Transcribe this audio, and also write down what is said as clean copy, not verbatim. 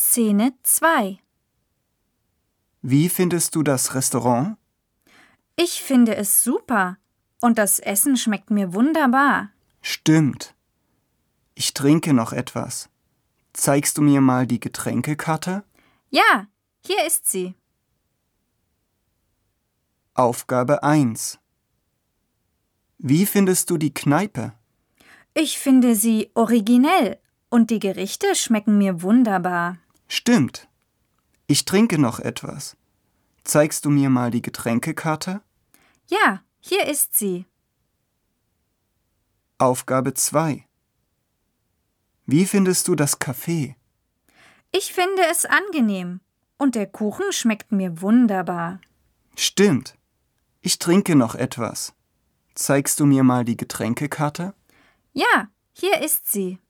Szene 2. Wie findest du das Restaurant? Ich finde es super und das Essen schmeckt mir wunderbar. Stimmt. Ich trinke noch etwas. Zeigst du mir mal die Getränkekarte? Ja, hier ist sie. Aufgabe 1. Wie findest du die Kneipe? Ich finde sie originell und die Gerichte schmecken mir wunderbar. Stimmt. Ich trinke noch etwas. Zeigst du mir mal die Getränkekarte? Ja, hier ist sie. Aufgabe 2. Wie findest du das Café? Ich finde es angenehm und der Kuchen schmeckt mir wunderbar. Stimmt. Ich trinke noch etwas. Zeigst du mir mal die Getränkekarte? Ja, hier ist sie.